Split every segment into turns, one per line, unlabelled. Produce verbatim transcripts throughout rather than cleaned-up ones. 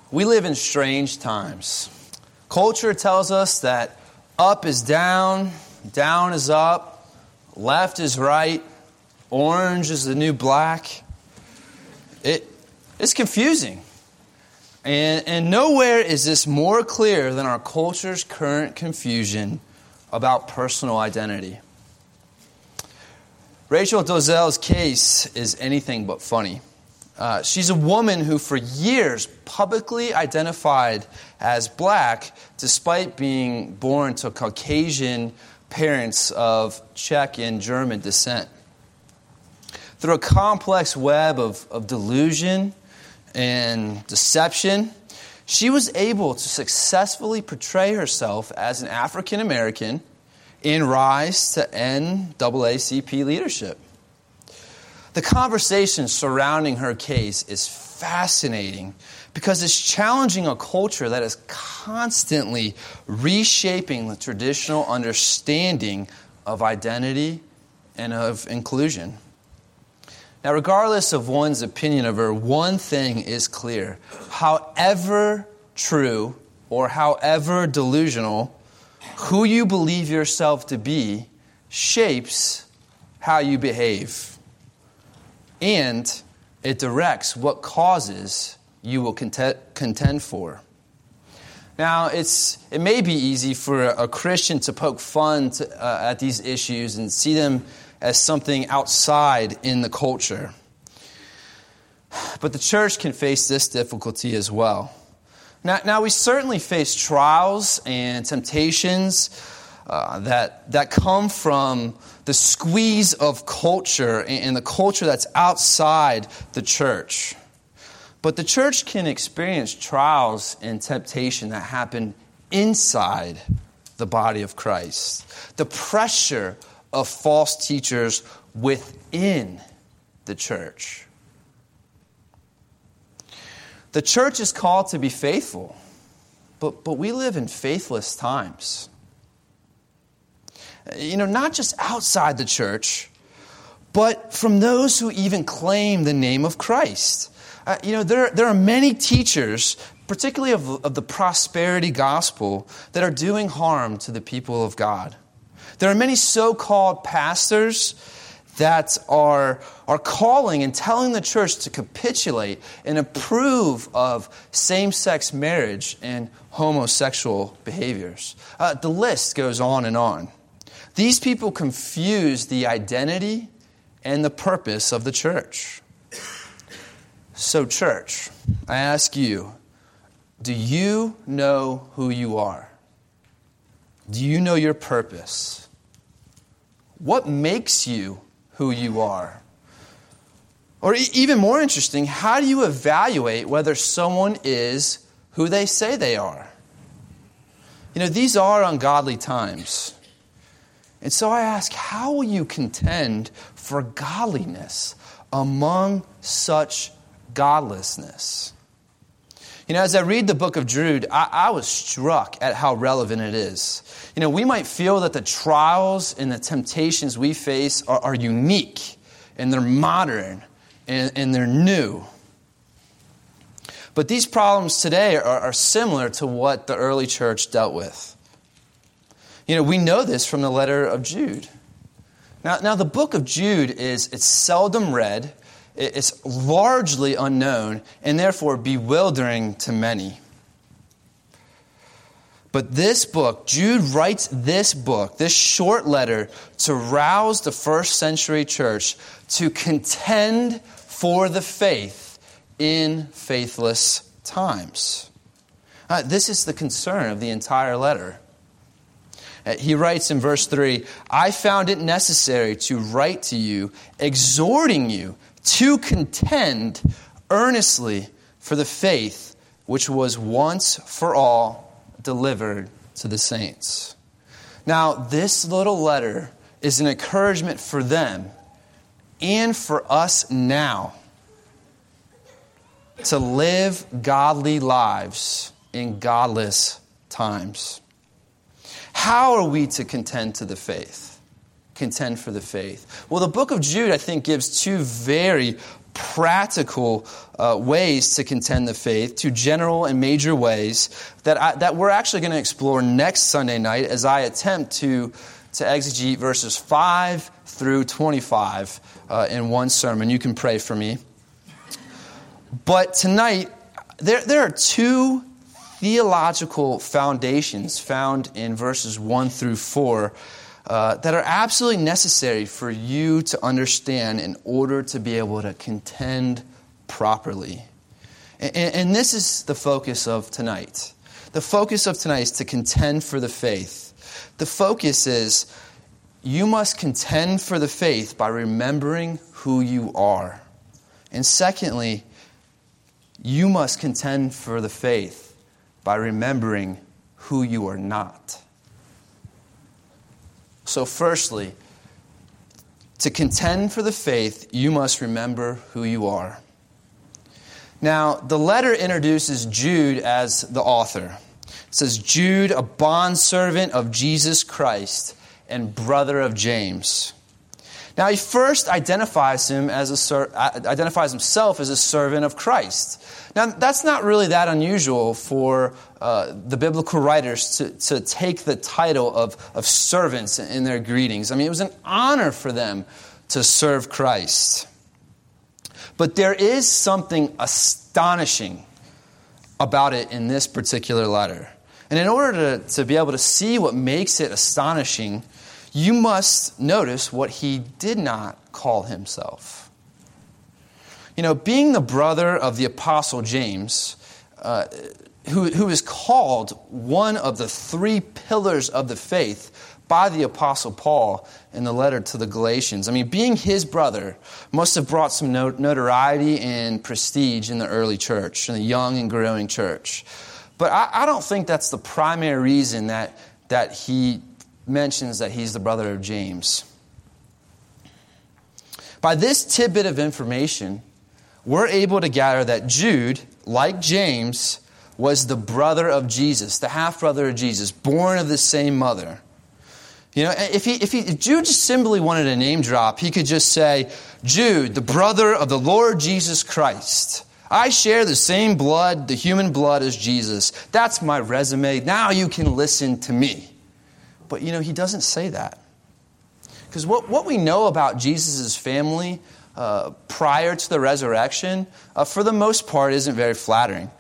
We live in strange times. Culture tells us that up is down, down is up, left is right, orange is the new black. It, it's confusing. And, and nowhere is this more clear than our culture's current confusion about personal identity. Rachel Dolezal's case is anything but funny. Uh, she's a woman who for years publicly identified as black despite being born to Caucasian parents of Czech and German descent. Through a complex web of, of delusion and deception, she was able to successfully portray herself as an African American and rise to N double A C P leadership. The conversation surrounding her case is fascinating because it's challenging a culture that is constantly reshaping the traditional understanding of identity and of inclusion. Now, regardless of one's opinion of her, one thing is clear. However true or however delusional, who you believe yourself to be shapes how you behave. And it directs what causes you will contend for. Now, it's it may be easy for a Christian to poke fun to, uh, at these issues and see them as something outside in the culture. But the church can face this difficulty as well. Now, now we certainly face trials and temptations uh, that that come from the squeeze of culture and the culture that's outside the church. But the church can experience trials and temptation that happen inside the body of Christ. The pressure of false teachers within the church. The church is called to be faithful, but, but we live in faithless times. You know, not just outside the church, but from those who even claim the name of Christ. Uh, you know, there, there are many teachers, particularly of, of the prosperity gospel, that are doing harm to the people of God. There are many so-called pastors that are, are calling and telling the church to capitulate and approve of same-sex marriage and homosexual behaviors. Uh, the list goes on and on. These people confuse the identity and the purpose of the church. So, church, I ask you, do you know who you are? Do you know your purpose? What makes you who you are? Or e- even more interesting, how do you evaluate whether someone is who they say they are? You know, these are ungodly times. And so I ask, how will you contend for godliness among such godlessness? You know, as I read the book of Jude, I, I was struck at how relevant it is. You know, we might feel that the trials and the temptations we face are, are unique, and they're modern, and, and they're new. But these problems today are, are similar to what the early church dealt with. You know, we know this from the letter of Jude. Now, now the book of Jude is it's seldom read. It's largely unknown and therefore bewildering to many. But this book, Jude writes this book, this short letter, to rouse the first century church to contend for the faith in faithless times. Uh, this is the concern of the entire letter. Uh, he writes in verse three, I found it necessary to write to you, exhorting you to contend earnestly for the faith which was once for all delivered to the saints. Now, this little letter is an encouragement for them and for us now to live godly lives in godless times. How are we to contend to the faith? Contend for the faith? Well, the book of Jude, I think, gives two very practical uh, ways to contend the faith, two general and major ways that I, that we're actually going to explore next Sunday night as I attempt to to exegete verses five through twenty-five uh, in one sermon. You can pray for me. But tonight, there there are two theological foundations found in verses one through four uh, that are absolutely necessary for you to understand in order to be able to contend properly. And, and this is the focus of tonight. The focus of tonight is to contend for the faith. The focus is you must contend for the faith by remembering who you are. And secondly, you must contend for the faith by remembering who you are not. So firstly, to contend for the faith, you must remember who you are. Now, the letter introduces Jude as the author. It says, Jude, a bondservant of Jesus Christ and brother of James. Now, he first identifies him as a ser- identifies himself as a servant of Christ. Now, that's not really that unusual for uh, the biblical writers to, to take the title of, of servants in their greetings. I mean, it was an honor for them to serve Christ. But there is something astonishing about it in this particular letter. And in order to, to be able to see what makes it astonishing, you must notice what he did not call himself. You know, being the brother of the Apostle James, uh, who, who is called one of the three pillars of the faith by the Apostle Paul in the letter to the Galatians. I mean, being his brother must have brought some notoriety and prestige in the early church, in the young and growing church. But I, I don't think that's the primary reason that, that he mentions that he's the brother of James. By this tidbit of information, we're able to gather that Jude, like James, was the brother of Jesus, the half-brother of Jesus, born of the same mother. You know, if he, if he, if Jude just simply wanted a name drop, he could just say, Jude, the brother of the Lord Jesus Christ. I share the same blood, the human blood, as Jesus. That's my resume. Now you can listen to me. But, you know, he doesn't say that. Because what, what we know about Jesus' family uh, prior to the resurrection, uh, for the most part, isn't very flattering.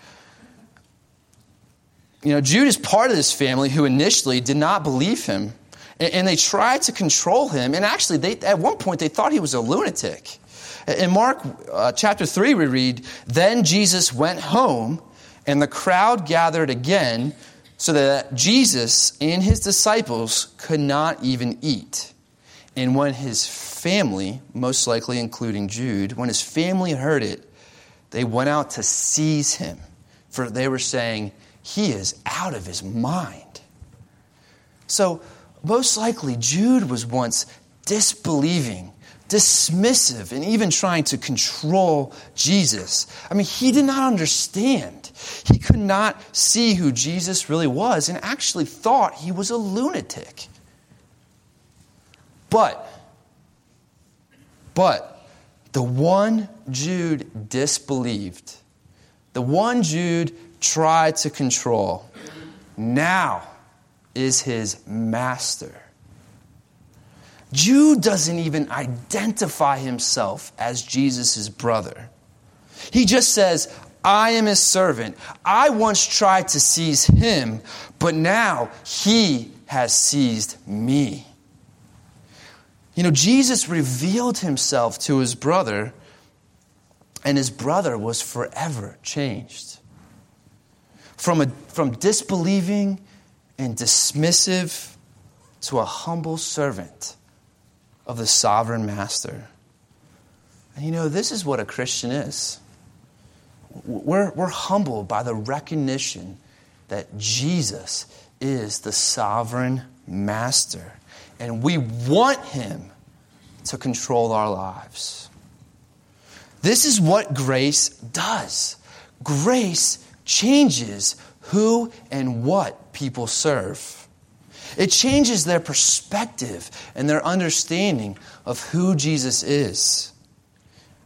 You know, Jude is part of this family who initially did not believe him. And, and they tried to control him. And actually, they, at one point, they thought he was a lunatic. In Mark uh, chapter three, we read, Then Jesus went home, and the crowd gathered again, so that Jesus and his disciples could not even eat. And when his family, most likely including Jude, when his family heard it, they went out to seize him. For they were saying, he is out of his mind. So, most likely, Jude was once disbelieving, dismissive, and even trying to control Jesus. I mean, he did not understand. He could not see who Jesus really was and actually thought he was a lunatic. But, but, the one Jude disbelieved, the one Jude tried to control, now is his master. Jude doesn't even identify himself as Jesus' brother. He just says, I am his servant. I once tried to seize him, but now he has seized me. You know, Jesus revealed himself to his brother, and his brother was forever changed. From, a, from disbelieving and dismissive to a humble servant of the sovereign master. And you know, this is what a Christian is. We're, we're humbled by the recognition that Jesus is the sovereign master. And we want him to control our lives. This is what grace does. Grace changes who and what people serve. It changes their perspective and their understanding of who Jesus is.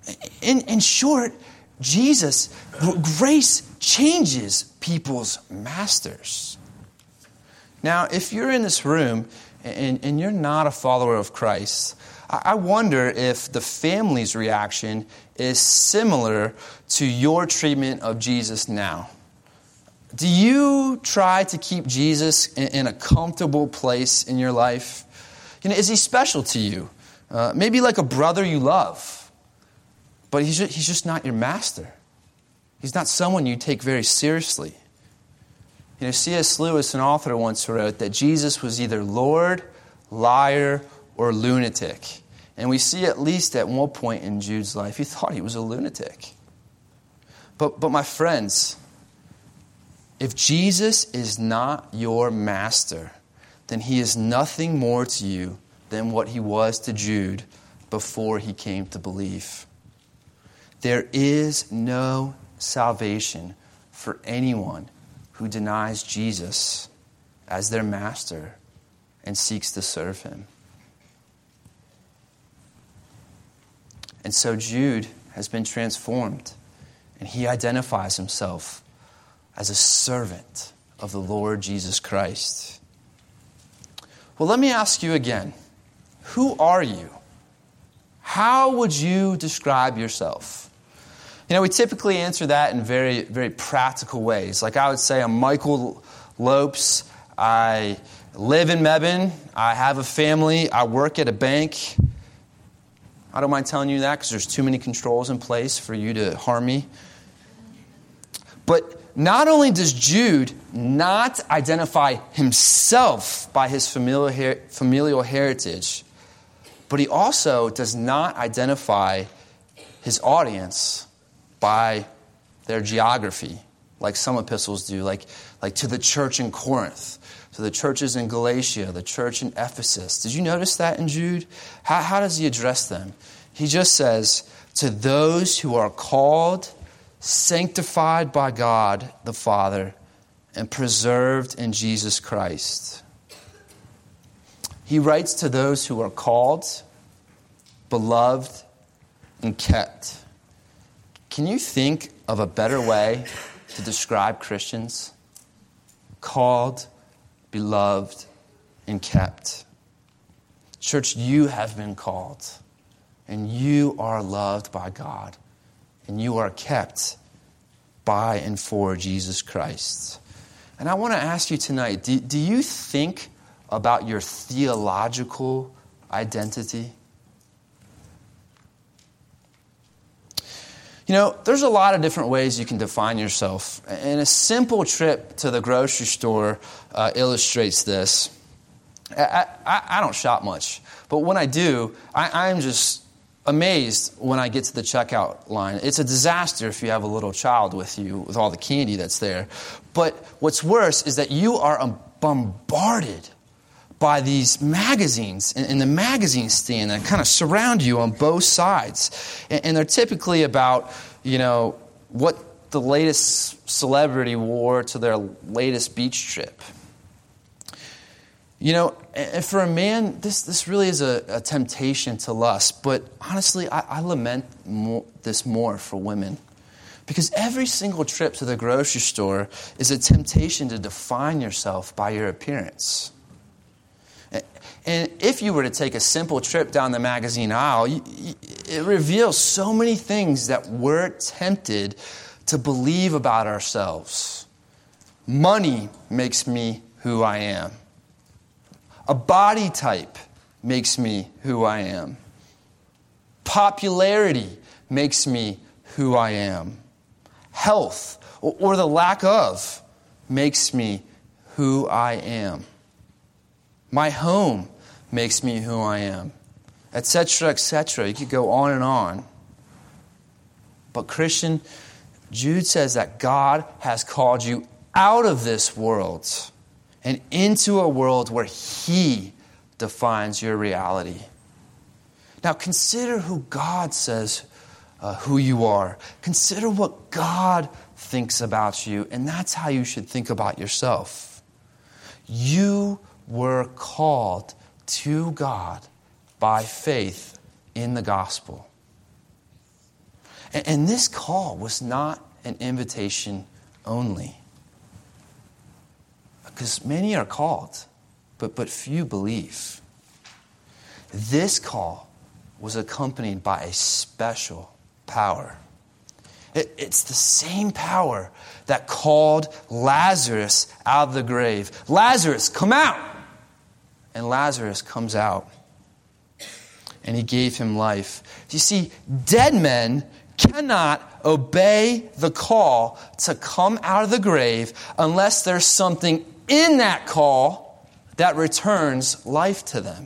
In, in short, Jesus, grace changes people's masters. Now, if you're in this room and, and you're not a follower of Christ, I wonder if the family's reaction is similar to your treatment of Jesus now. Do you try to keep Jesus in, in a comfortable place in your life? You know, is he special to you? Uh, maybe like a brother you love, but he's just, he's just not your master. He's not someone you take very seriously. You know, C S Lewis, an author, once wrote that Jesus was either Lord, liar, or lunatic. And we see at least at one point in Jude's life, he thought he was a lunatic. But, but my friends, if Jesus is not your master, then he is nothing more to you than what he was to Jude before he came to believe. There is no salvation for anyone who denies Jesus as their master and seeks to serve him. And so Jude has been transformed, and he identifies himself as a servant of the Lord Jesus Christ. Well, let me ask you again, who are you? How would you describe yourself? You know, we typically answer that in very, very practical ways. Like I would say, I'm Michael Lopes. I live in Mebane. I have a family. I work at a bank. I don't mind telling you that because there's too many controls in place for you to harm me. But not only does Jude not identify himself by his familial, her- familial heritage, but he also does not identify his audience by their geography, like some epistles do, like, like to the church in Corinth, to the churches in Galatia, the church in Ephesus. Did you notice that in Jude? How, how does he address them? He just says, to those who are called, sanctified by God the Father, and preserved in Jesus Christ. He writes to those who are called, beloved, and kept. Can you think of a better way to describe Christians? Called, beloved, and kept. Church, you have been called, and you are loved by God, and you are kept by and for Jesus Christ. And I want to ask you tonight, do, do you think about your theological identity? You know, there's a lot of different ways you can define yourself. And a simple trip to the grocery store uh, illustrates this. I, I, I don't shop much, but when I do, I, I'm just amazed when I get to the checkout line. It's a disaster if you have a little child with you with all the candy that's there. But what's worse is that you are bombarded by these magazines in the magazine stand that kind of surround you on both sides. And they're typically about, you know, what the latest celebrity wore to their latest beach trip. You know, and for a man, this, this really is a, a temptation to lust. But honestly, I, I lament more, this more for women. Because every single trip to the grocery store is a temptation to define yourself by your appearance. And if you were to take a simple trip down the magazine aisle, it reveals so many things that we're tempted to believe about ourselves. Money makes me who I am. A body type makes me who I am. Popularity makes me who I am. Health, or the lack of, makes me who I am. My home makes me who I am, et cetera, et cetera. You could go on and on. But Christian, Jude says that God has called you out of this world and into a world where He defines your reality. Now consider who God says uh, who you are. Consider what God thinks about you, and that's how you should think about yourself. You were called to God by faith in the gospel. And, and this call was not an invitation only. Because many are called, but, but few believe. This call was accompanied by a special power. It, it's the same power that called Lazarus out of the grave. Lazarus, come out! And Lazarus comes out. And he gave him life. You see, dead men cannot obey the call to come out of the grave unless there's something in that call that returns life to them.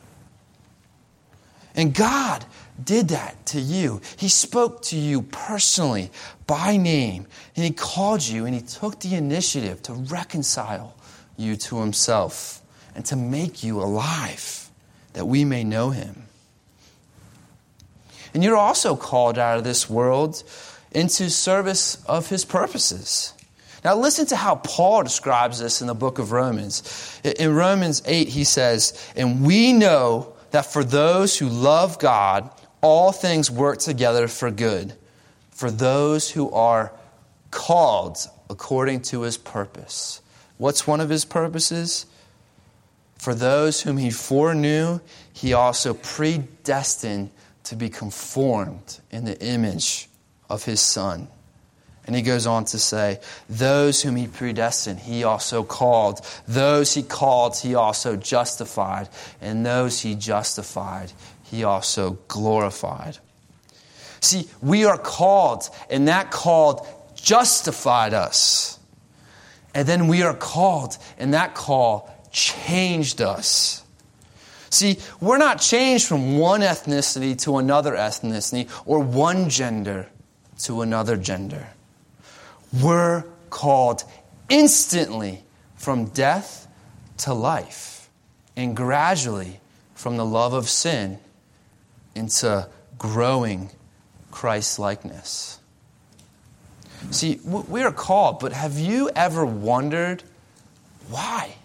And God did that to you. He spoke to you personally by name, and He called you, and He took the initiative to reconcile you to Himself and to make you alive, that we may know Him. And you're also called out of this world into service of His purposes. Now listen to how Paul describes this in the book of Romans. In Romans eight, he says, "And we know that for those who love God, all things work together for good, for those who are called according to His purpose." What's one of His purposes? For those whom He foreknew, He also predestined to be conformed in the image of His Son. And he goes on to say, those whom He predestined, He also called. Those He called, He also justified. And those He justified, He also glorified. See, we are called, and that called justified us. And then we are called, and that call changed us. See, we're not changed from one ethnicity to another ethnicity or one gender to another gender. We're called instantly from death to life, and gradually from the love of sin into growing Christ-likeness. See, we are called, but have you ever wondered why?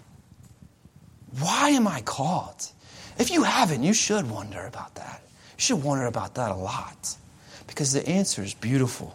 Why am I called? If you haven't, you should wonder about that. You should wonder about that a lot, because the answer is beautiful.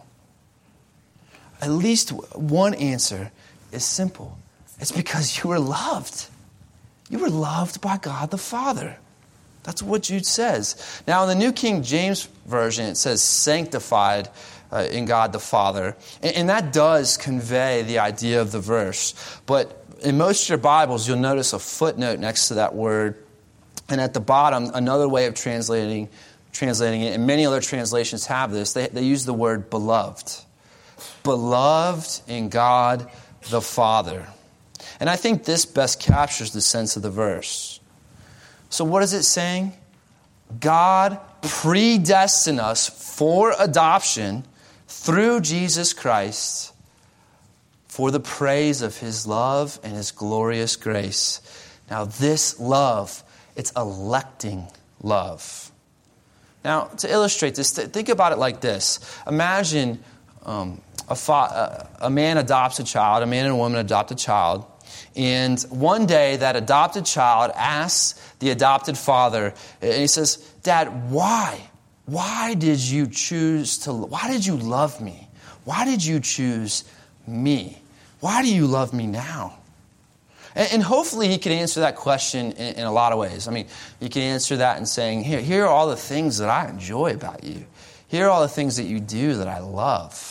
At least one answer is simple. It's because you were loved. You were loved by God the Father. That's what Jude says. Now, in the New King James Version, it says sanctified uh, in God the Father. And, and that does convey the idea of the verse. But in most of your Bibles, you'll notice a footnote next to that word. And at the bottom, another way of translating translating it, and many other translations have this, they, they use the word beloved. Beloved in God the Father. And I think this best captures the sense of the verse. So what is it saying? God predestined us for adoption through Jesus Christ for the praise of His love and His glorious grace. Now this love, it's electing love. Now to illustrate this, think about it like this. Imagine um, a, fa- a man adopts a child, a man and a woman adopt a child, and one day that adopted child asks the adopted father, and he says, "Dad, why? Why did you choose to, why did you love me? Why did you choose me? Why do you love me now?" And, and hopefully he can answer that question in, in a lot of ways. I mean, he can answer that in saying, here, here are all the things that I enjoy about you. Here are all the things that you do that I love.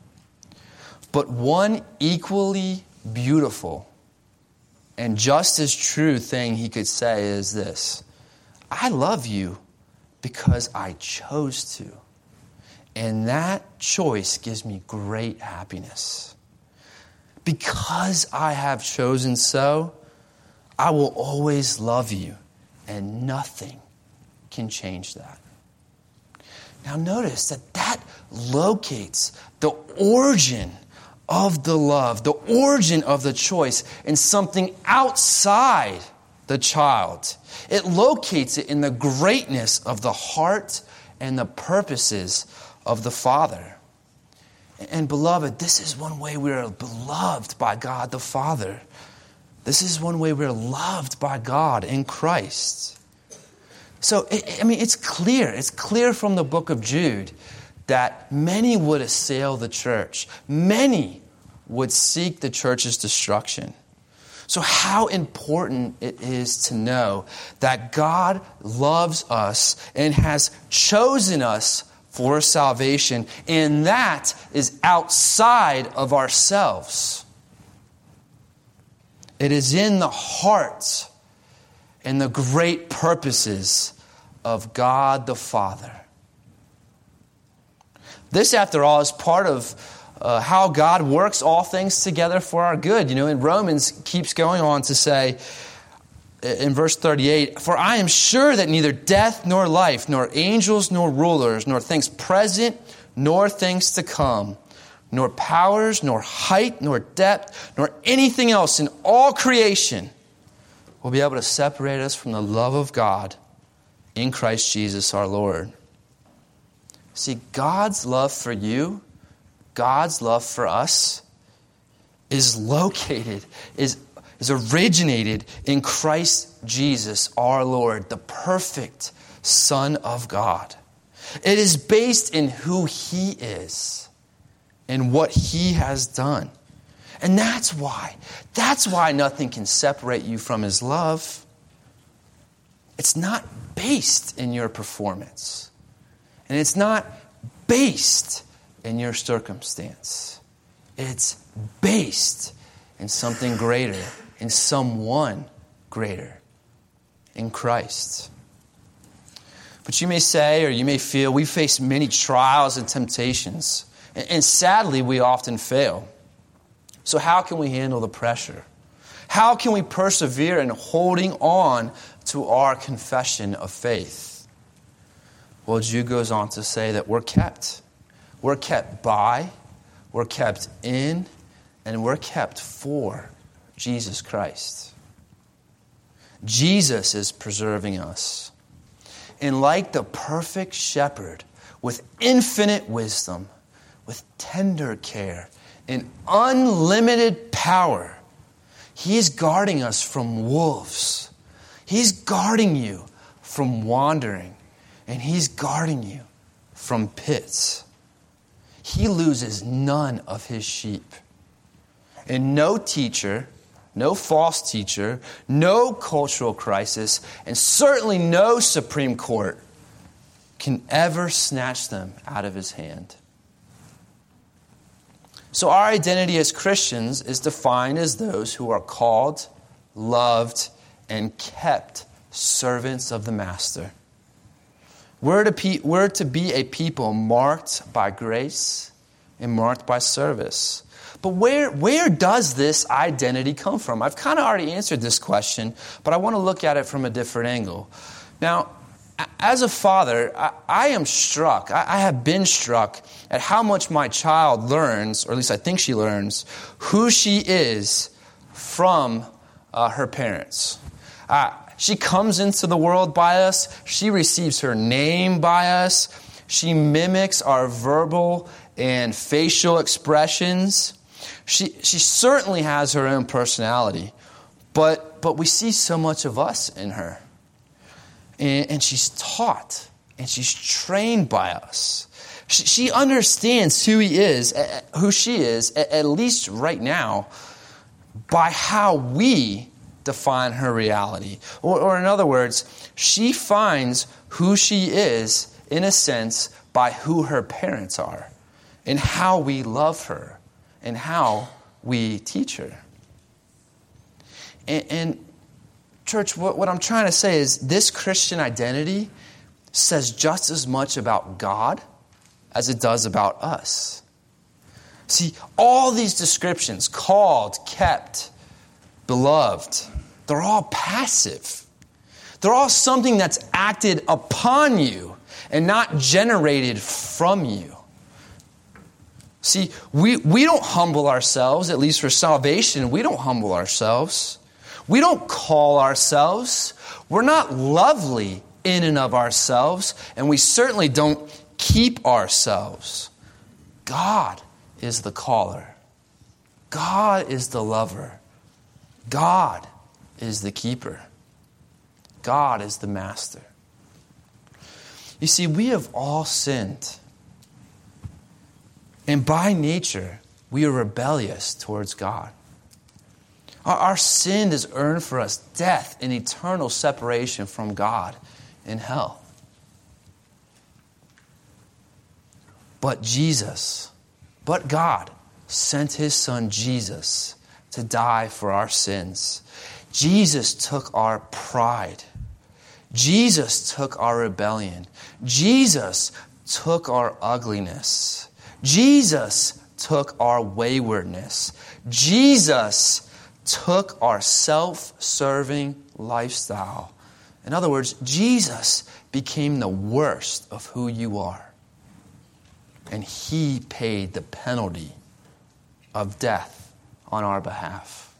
But one equally beautiful and just as true thing he could say is this: I love you because I chose to. And that choice gives me great happiness. Because I have chosen so, I will always love you, and nothing can change that. Now notice that that locates the origin of the love, the origin of the choice in something outside the child. It locates it in the greatness of the heart and the purposes of the Father. And beloved, this is one way we are beloved by God the Father. This is one way we're loved by God in Christ. So, I mean, it's clear. It's clear from the book of Jude that many would assail the church. Many would seek the church's destruction. So how important it is to know that God loves us and has chosen us for salvation, and that is outside of ourselves. It is in the heart and the great purposes of God the Father. This, after all, is part of uh, how God works all things together for our good. You know, in Romans, keeps going on to say, in verse thirty-eight, "For I am sure that neither death nor life, nor angels nor rulers, nor things present, nor things to come, nor powers, nor height, nor depth, nor anything else in all creation will be able to separate us from the love of God in Christ Jesus our Lord." See, God's love for you, God's love for us, is located, is, is originated in Christ Jesus our Lord, the perfect Son of God. It is based in who He is and what He has done. And that's why, that's why nothing can separate you from His love. It's not based in your performance. And it's not based in your circumstance. It's based in something greater, in someone greater, in Christ. But you may say, or you may feel, we face many trials and temptations. And sadly, we often fail. So how can we handle the pressure? How can we persevere in holding on to our confession of faith? Well, Jude goes on to say that we're kept. We're kept by, we're kept in, and we're kept for Jesus Christ. Jesus is preserving us. And like the perfect shepherd, with infinite wisdom, with tender care, and unlimited power, He is guarding us from wolves. He's guarding you from wandering. And He's guarding you from pits. He loses none of His sheep. And no teacher, no false teacher, no cultural crisis, and certainly no Supreme Court can ever snatch them out of His hand. So our identity as Christians is defined as those who are called, loved, and kept servants of the Master. We're to, pe- we're to be a people marked by grace and marked by service. But where, where does this identity come from? I've kind of already answered this question, but I want to look at it from a different angle. Now, as a father, I, I am struck, I, I have been struck at how much my child learns, or at least I think she learns, who she is from uh, her parents. Uh, She comes into the world by us. She receives her name by us. She mimics our verbal and facial expressions. She she certainly has her own personality, but but we see so much of us in her. And, and she's taught and she's trained by us. She, she understands who he is, who she is, at, at least right now, by how we define her reality. Or, or in other words, she finds who she is, in a sense, by who her parents are, and how we love her, and how we teach her. And, and church, what, what I'm trying to say is this Christian identity says just as much about God as it does about us. See, all these descriptions, called, kept, beloved, they're all passive. They're all something that's acted upon you and not generated from you. See, we, we don't humble ourselves, at least for salvation. We don't humble ourselves. We don't call ourselves. We're not lovely in and of ourselves, and we certainly don't keep ourselves. God is the caller. God is the lover. God is the keeper. God is the master. You see, we have all sinned. And by nature, we are rebellious towards God. Our, our sin has earned for us death and eternal separation from God in hell. But Jesus, but God, sent his son Jesus to die for our sins. Jesus took our pride. Jesus took our rebellion. Jesus took our ugliness. Jesus took our waywardness. Jesus took our self-serving lifestyle. In other words, Jesus became the worst of who you are. And he paid the penalty of death on our behalf.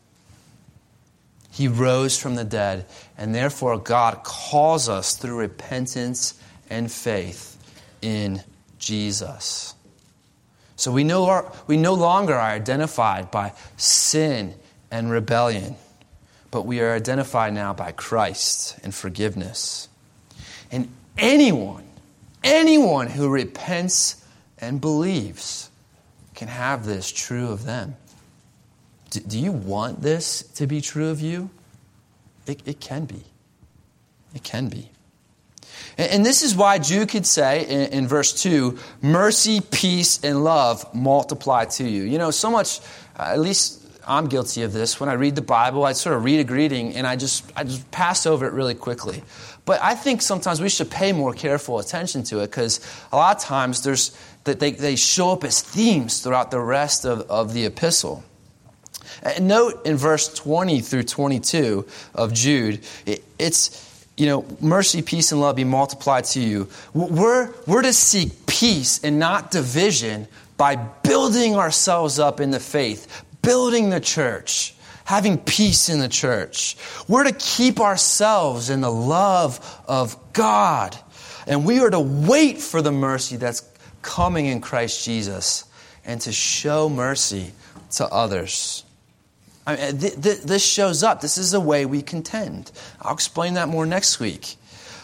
He rose from the dead, and therefore God calls us through repentance and faith in Jesus. So we no, we no longer are identified by sin and rebellion, but we are identified now by Christ and forgiveness. And anyone, anyone who repents and believes can have this true of them. Do, do you want this to be true of you? It, it can be. It can be. And, and this is why Jude could say in, in verse two, mercy, peace, and love multiply to you. You know, so much, uh, at least I'm guilty of this. When I read the Bible, I sort of read a greeting and I just I just pass over it really quickly. But I think sometimes we should pay more careful attention to it, because a lot of times there's that they, they show up as themes throughout the rest of, of the epistle. And note in verse twenty through twenty-two of Jude, it, it's, you know, mercy, peace, and love be multiplied to you. We're, we're to seek peace and not division by building ourselves up in the faith, building the church, having peace in the church. We're to keep ourselves in the love of God. And we are to wait for the mercy that's coming in Christ Jesus and to show mercy to others. I mean, th- th- this shows up. This is the way we contend. I'll explain that more next week.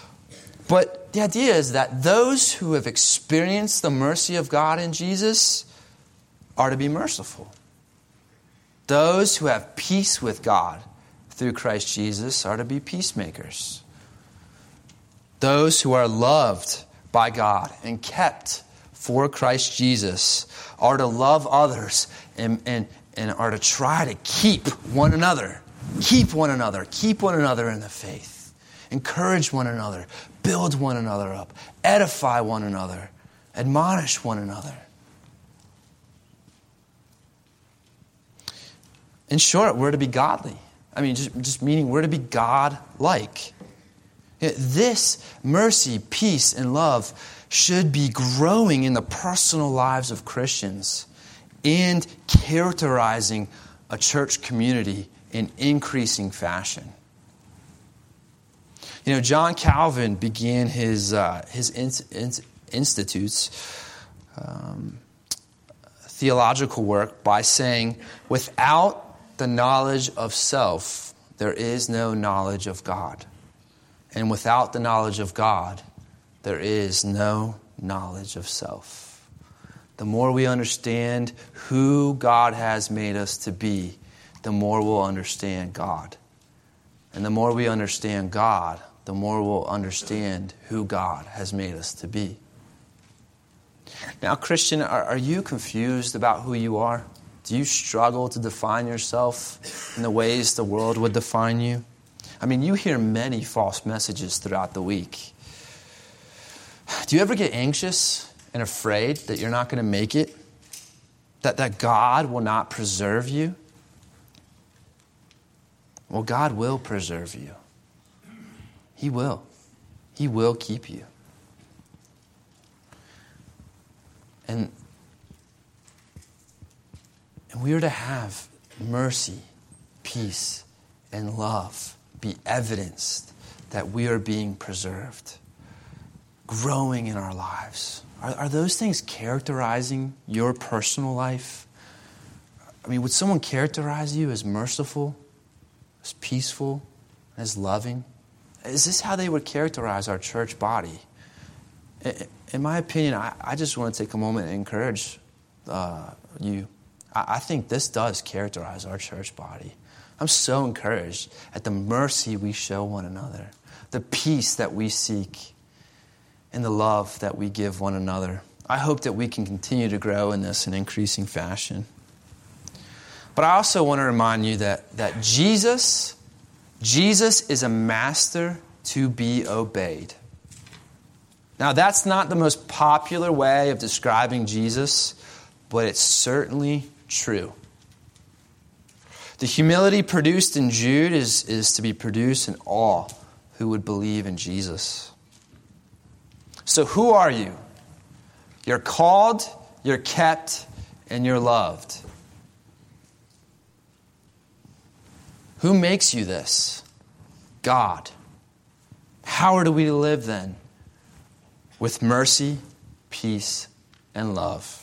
But the idea is that those who have experienced the mercy of God in Jesus are to be merciful. Those who have peace with God through Christ Jesus are to be peacemakers. Those who are loved by God and kept for Christ Jesus are to love others and, and, and are to try to keep one another. Keep one another. Keep one another in the faith. Encourage one another. Build one another up. Edify one another. Admonish one another. In short, we're to be godly. I mean, just, just meaning we're to be God-like. This mercy, peace, and love should be growing in the personal lives of Christians and characterizing a church community in increasing fashion. You know, John Calvin began his uh, his in, in, institutes, um, theological work, by saying, without the knowledge of self, there is no knowledge of God. And without the knowledge of God, there is no knowledge of self. The more we understand who God has made us to be, the more we'll understand God. And the more we understand God, the more we'll understand who God has made us to be. Now, Christian, are, are you confused about who you are? Do you struggle to define yourself in the ways the world would define you? I mean, you hear many false messages throughout the week. Do you ever get anxious and afraid that you're not going to make it? That, that God will not preserve you? Well, God will preserve you. He will. He will keep you. And, and we are to have mercy, peace, and love be evidenced that we are being preserved, growing in our lives. Are, are those things characterizing your personal life? I mean, would someone characterize you as merciful, as peaceful, as loving? Is this how they would characterize our church body? In my opinion, I, I just want to take a moment and encourage uh, you, I, I think this does characterize our church body. I'm so encouraged at the mercy we show one another, the peace that we seek, and the love that we give one another. I hope that we can continue to grow in this in increasing fashion. But I also want to remind you that, that Jesus, Jesus is a master to be obeyed. Now, that's not the most popular way of describing Jesus, but it's certainly true. The humility produced in Jude is, is to be produced in all who would believe in Jesus. So who are you? You're called, you're kept, and you're loved. Who makes you this? God. How are we to live then? With mercy, peace, and love.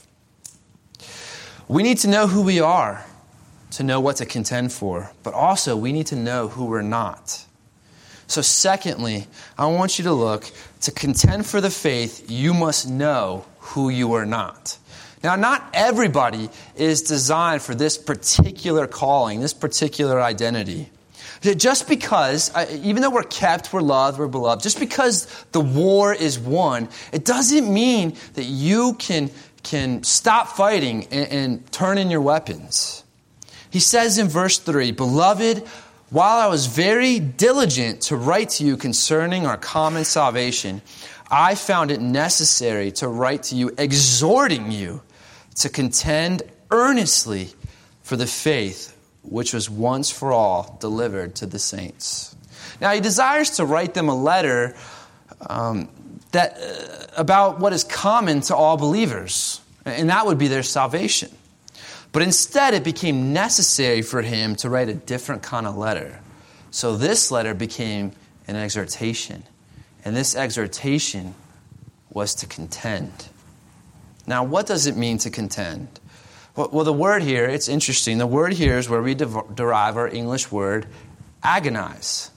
We need to know who we are to know what to contend for, but also we need to know who we're not. So secondly, I want you to look, to contend for the faith, you must know who you are not. Now, not everybody is designed for this particular calling, this particular identity. Just because, even though we're kept, we're loved, we're beloved, just because the war is won, it doesn't mean that you can, can stop fighting and, and turn in your weapons. He says in verse three, "Beloved, while I was very diligent to write to you concerning our common salvation, I found it necessary to write to you, exhorting you to contend earnestly for the faith which was once for all delivered to the saints." Now, he desires to write them a letter um, that uh, about what is common to all believers, and that would be their salvation. But instead, it became necessary for him to write a different kind of letter. So this letter became an exhortation, and this exhortation was to contend. Now, what does it mean to contend? Well, well the word here, it's interesting. The word here is where we de- derive our English word agonize.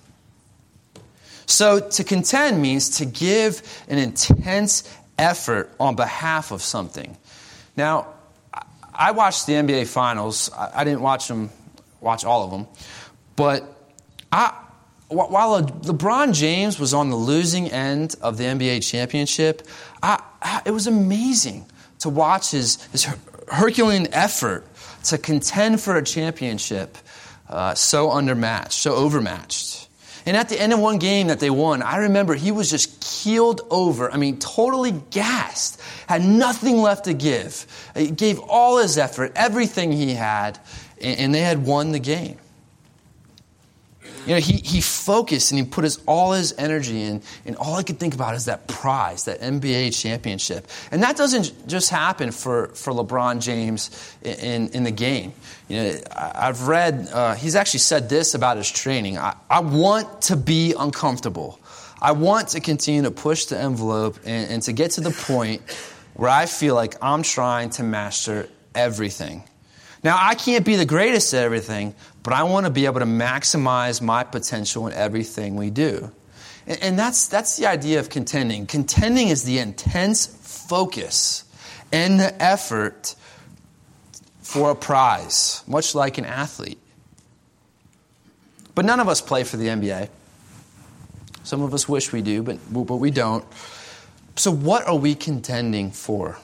So to contend means to give an intense effort on behalf of something. Now, I watched the N B A Finals. I didn't watch them, watch all of them. But I, while LeBron James was on the losing end of the N B A championship, I, I, it was amazing to watch his, his Herculean effort to contend for a championship uh, so undermatched, so overmatched. And at the end of one game that they won, I remember he was just keeled over. I mean, totally gassed. Had nothing left to give. He gave all his effort, everything he had, and they had won the game. You know, he, he focused and he put his all his energy in, and all I could think about is that prize, that N B A championship. And that doesn't just happen for, for LeBron James in, in the game. You know, I've read, uh, he's actually said this about his training. I, I want to be uncomfortable. I want to continue to push the envelope and, and to get to the point where I feel like I'm trying to master everything. Now, I can't be the greatest at everything, but I want to be able to maximize my potential in everything we do. And, and that's that's the idea of contending. Contending is the intense focus and the effort for a prize, much like an athlete. But none of us play for the N B A. Some of us wish we do, but, but we don't. So what are we contending for?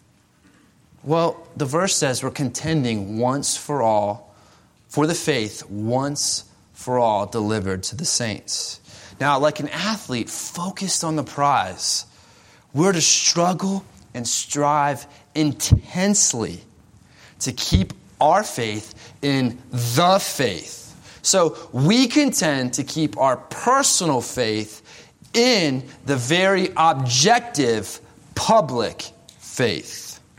Well, the verse says we're contending once for all, for the faith once for all delivered to the saints. Now, like an athlete focused on the prize, we're to struggle and strive intensely to keep our faith in the faith. So we contend to keep our personal faith in the very objective public faith.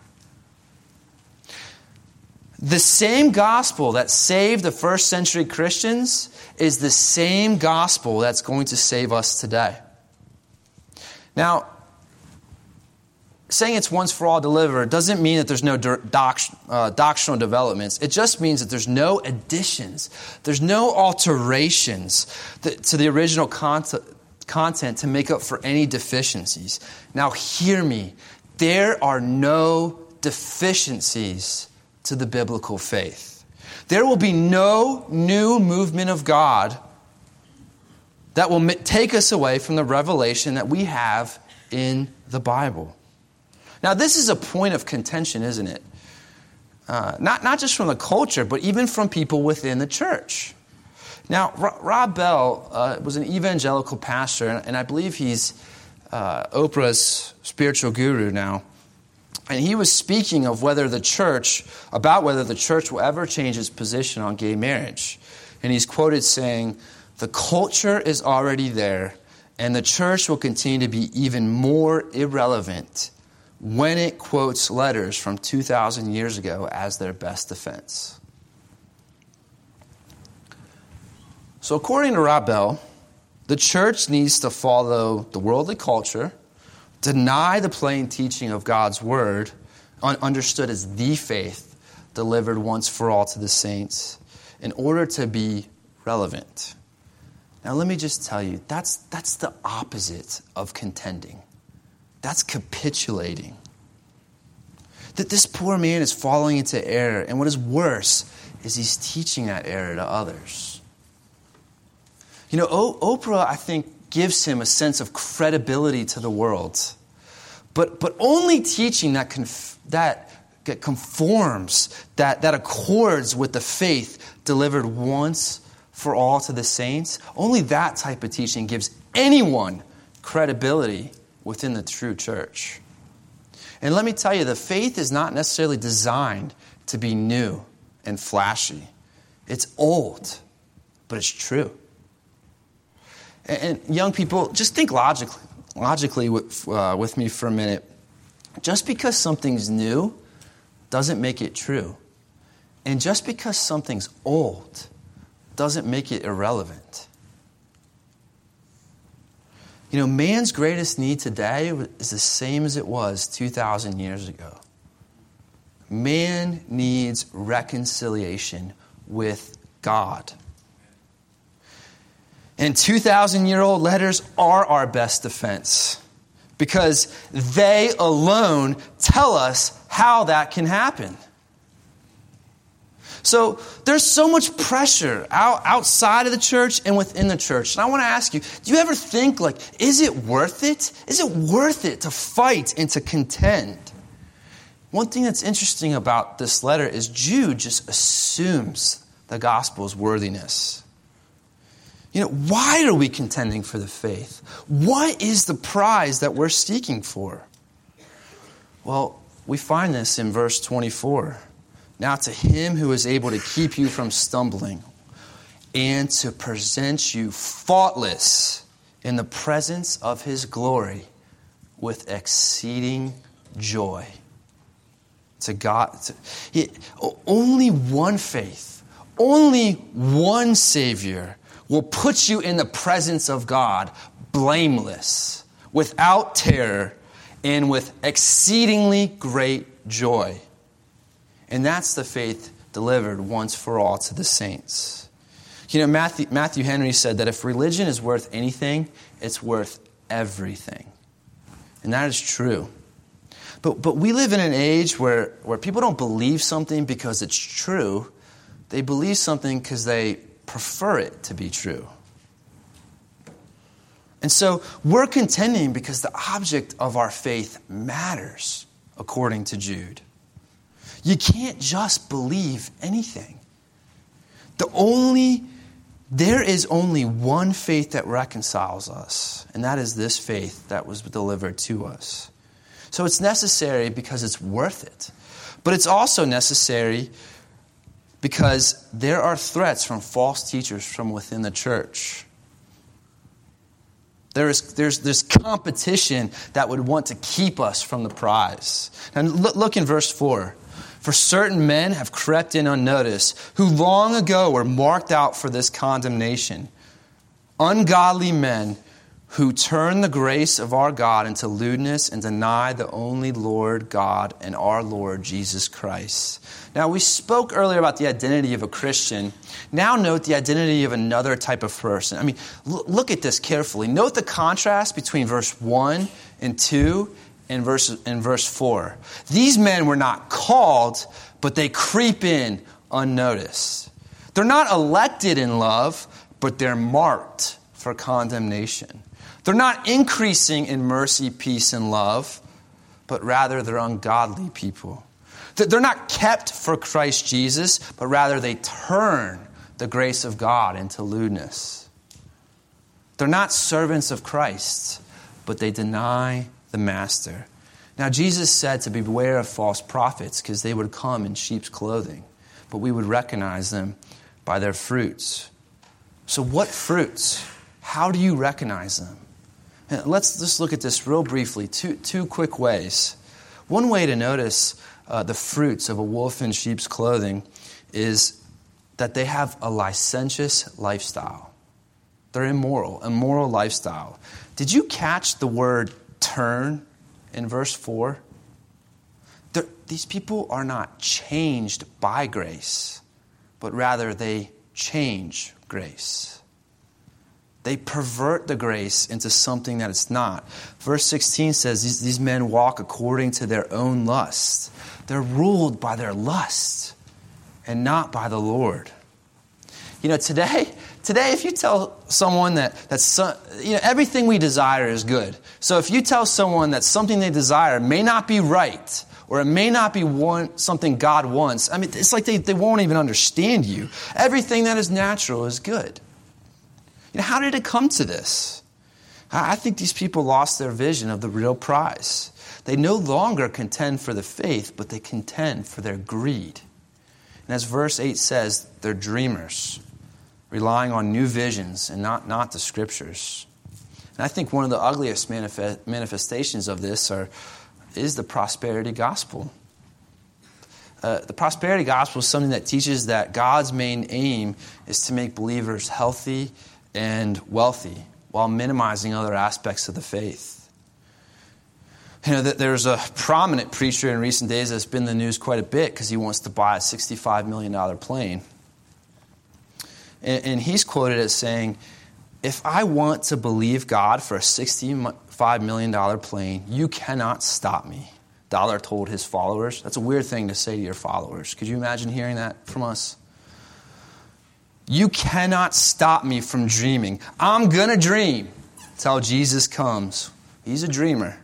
The same gospel that saved the first century Christians is the same gospel that's going to save us today. Now, saying it's once for all delivered doesn't mean that there's no doc, uh, doctrinal developments. It just means that there's no additions. There's no alterations to the original content, content to make up for any deficiencies. Now, hear me. There are no deficiencies to the biblical faith. There will be no new movement of God that will take us away from the revelation that we have in the Bible. Now, this is a point of contention, isn't it? Uh, not, not just from the culture, but even from people within the church. Now, R- Rob Bell uh, was an evangelical pastor, and, and I believe he's uh, Oprah's spiritual guru now. And he was speaking of whether the church, about whether the church will ever change its position on gay marriage. And he's quoted saying, "The culture is already there, and the church will continue to be even more irrelevant when it quotes letters from two thousand years ago as their best defense." So according to Rob Bell, the church needs to follow the worldly culture, deny the plain teaching of God's word, un- understood as the faith delivered once for all to the saints, in order to be relevant. Now let me just tell you, that's that's the opposite of contending. That's capitulating. That this poor man is falling into error, and what is worse is he's teaching that error to others. You know, o- Oprah, I think, gives him a sense of credibility to the world, but but only teaching that conf- that that conforms, that that accords with the faith delivered once for all to the saints. Only that type of teaching gives anyone credibility within the true church. And let me tell you, the faith is not necessarily designed to be new and flashy. It's old, but it's true. And, and young people, just think logically, logically with, uh, with me for a minute. Just because something's new doesn't make it true. And just because something's old doesn't make it irrelevant. You know, man's greatest need today is the same as it was two thousand years ago. Man needs reconciliation with God. And two thousand year old letters are our best defense, because they alone tell us how that can happen. So there's so much pressure out, outside of the church and within the church. And I want to ask you, do you ever think, like, is it worth it? Is it worth it to fight and to contend? One thing that's interesting about this letter is Jude just assumes the gospel's worthiness. You know, why are we contending for the faith? What is the prize that we're seeking for? Well, we find this in verse twenty-four. "Now to him who is able to keep you from stumbling and to present you faultless in the presence of his glory with exceeding joy." To God, to, he, only one faith, only one Savior will put you in the presence of God blameless, without terror, and with exceedingly great joy. And that's the faith delivered once for all to the saints. You know, Matthew, Matthew Henry said that if religion is worth anything, it's worth everything. And that is true. But but we live in an age where, where people don't believe something because it's true. They believe something because they prefer it to be true. And so we're contending because the object of our faith matters, according to Jude. You can't just believe anything. The only, there is only one faith that reconciles us, and that is this faith that was delivered to us. So it's necessary because it's worth it. But it's also necessary because there are threats from false teachers from within the church. There is, there's this competition that would want to keep us from the prize. And look, look in verse four. "For certain men have crept in unnoticed, who long ago were marked out for this condemnation. Ungodly men who turn the grace of our God into lewdness and deny the only Lord God and our Lord Jesus Christ." Now, we spoke earlier about the identity of a Christian. Now note the identity of another type of person. I mean, look at this carefully. Note the contrast between verse one and two in verse, in verse four. These men were not called, but they creep in unnoticed. They're not elected in love, but they're marked for condemnation. They're not increasing in mercy, peace, and love, but rather they're ungodly people. They're not kept for Christ Jesus, but rather they turn the grace of God into lewdness. They're not servants of Christ, but they deny the master. Now, Jesus said to beware of false prophets because they would come in sheep's clothing, but we would recognize them by their fruits. So what fruits? How do you recognize them? And let's just look at this real briefly, two, two quick ways. One way to notice uh, the fruits of a wolf in sheep's clothing is that they have a licentious lifestyle. They're immoral, immoral lifestyle. Did you catch the word turn in verse four? They're, these people are not changed by grace, but rather they change grace. They pervert the grace into something that it's not. Verse sixteen says these, these men walk according to their own lust. They're ruled by their lust and not by the Lord. You know, today, today if you tell someone that that's some, you know, everything we desire is good. So if you tell someone that something they desire may not be right, or it may not be one, something God wants, I mean, it's like they, they won't even understand you. Everything that is natural is good. You know, how did it come to this? I think these people lost their vision of the real prize. They no longer contend for the faith, but they contend for their greed. And as verse eight says, they're dreamers, relying on new visions and not, not the scriptures. And I think one of the ugliest manifest, manifestations of this are, is the prosperity gospel. Uh, the prosperity gospel is something that teaches that God's main aim is to make believers healthy and wealthy while minimizing other aspects of the faith. You know, there's a prominent preacher in recent days that's been in the news quite a bit because he wants to buy a sixty-five million dollars plane. And, and he's quoted as saying, if I want to believe God for a sixty-five million dollars plane, you cannot stop me. Dollar told his followers. That's a weird thing to say to your followers. Could you imagine hearing that from us? You cannot stop me from dreaming. I'm going to dream until Jesus comes. He's a dreamer.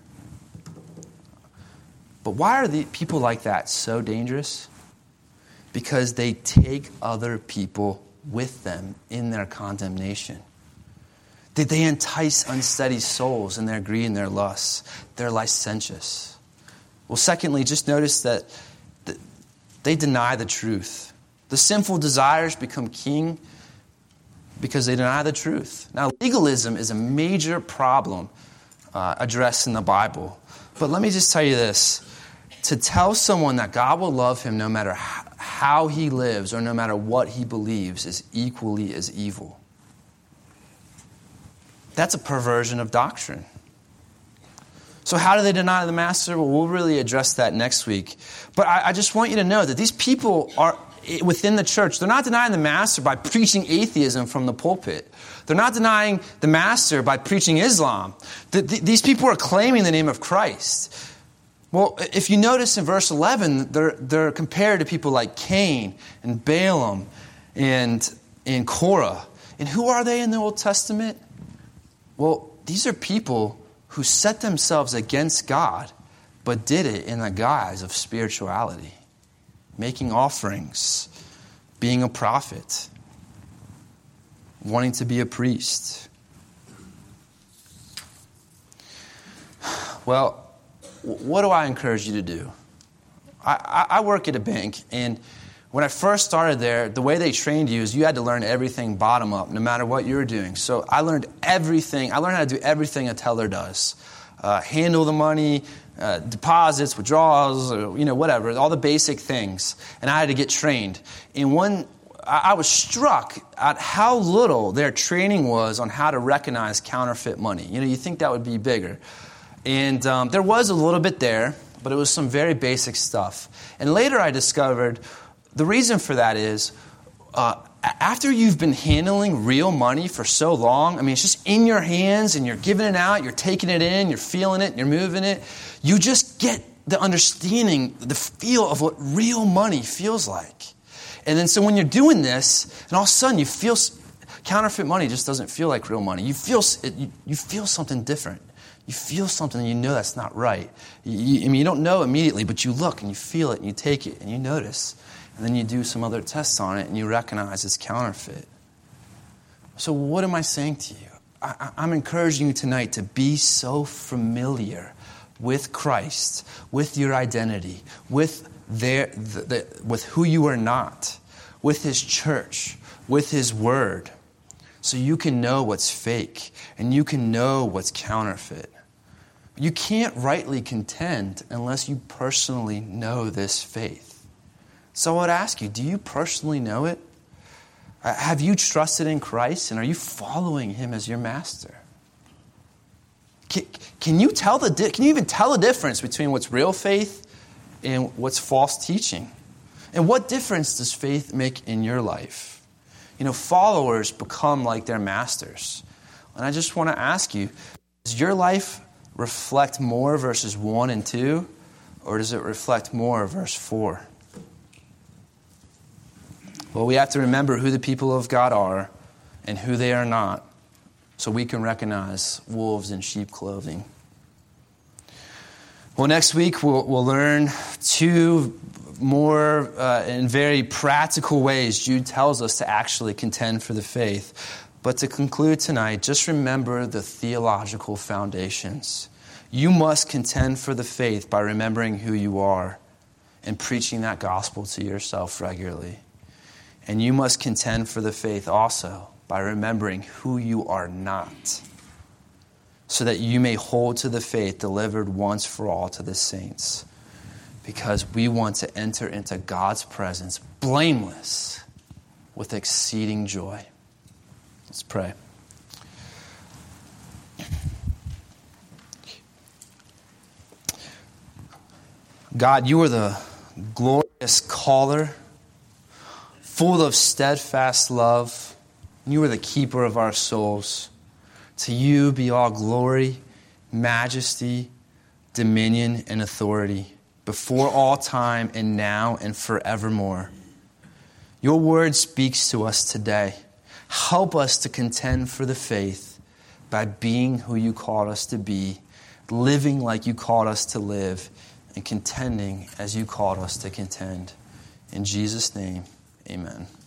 But why are the people like that so dangerous? Because they take other people with them in their condemnation. Did they entice unsteady souls in their greed and their lusts? They're licentious. Well, secondly, just notice that they deny the truth. The sinful desires become king because they deny the truth. Now, legalism is a major problem uh, addressed in the Bible. But let me just tell you this. To tell someone that God will love him no matter how he lives or no matter what he believes is equally as evil. That's a perversion of doctrine. So how do they deny the master? Well, we'll really address that next week. But I, I just want you to know that these people are within the church. They're not denying the master by preaching atheism from the pulpit. They're not denying the master by preaching Islam. The, the, these people are claiming the name of Christ. Well, if you notice in verse eleven, they're, they're compared to people like Cain and Balaam and, and Korah. And who are they in the Old Testament? Well, these are people who set themselves against God, but did it in the guise of spirituality, making offerings, being a prophet, wanting to be a priest. Well, what do I encourage you to do? I, I, I work at a bank, and when I first started there, the way they trained you is you had to learn everything bottom up, no matter what you were doing. So I learned everything. I learned how to do everything a teller does. Uh, handle the money, uh, deposits, withdrawals, or, you know, whatever, all the basic things. And I had to get trained. And one, I, I was struck at how little their training was on how to recognize counterfeit money. You know, you think that would be bigger. And um, there was a little bit there, but it was some very basic stuff. And later I discovered the reason for that is uh, after you've been handling real money for so long, I mean, it's just in your hands and you're giving it out, you're taking it in, you're feeling it, you're moving it. You just get the understanding, the feel of what real money feels like. And then so when you're doing this, and all of a sudden you feel, counterfeit money just doesn't feel like real money. You feel, you, you feel something different. You feel something and you know that's not right. You, I mean, you don't know immediately, but you look and you feel it and you take it and you notice. And then you do some other tests on it and you recognize it's counterfeit. So what am I saying to you? I, I'm encouraging you tonight to be so familiar with Christ, with your identity, with their, the, the, with who you are not, with His church, with His word, so you can know what's fake and you can know what's counterfeit. You can't rightly contend unless you personally know this faith. So I would ask you, do you personally know it? Have you trusted in Christ and are you following Him as your master? Can, can you tell the can you even tell the difference between what's real faith and what's false teaching? And what difference does faith make in your life? You know, followers become like their masters. And I just want to ask you, does your life reflect more verses one and two, or does it reflect more verse four? Well, we have to remember who the people of God are and who they are not, so we can recognize wolves in sheep clothing. Well, next week we'll, we'll learn two more uh, in very practical ways Jude tells us to actually contend for the faith. But to conclude tonight, just remember the theological foundations. You must contend for the faith by remembering who you are and preaching that gospel to yourself regularly. And you must contend for the faith also by remembering who you are not, so that you may hold to the faith delivered once for all to the saints. Because we want to enter into God's presence blameless with exceeding joy. Let's pray. God, you are the glorious caller, full of steadfast love. You are the keeper of our souls. To you be all glory, majesty, dominion, and authority, before all time and now and forevermore. Your word speaks to us today. Help us to contend for the faith by being who you called us to be, living like you called us to live, and contending as you called us to contend. In Jesus' name, amen.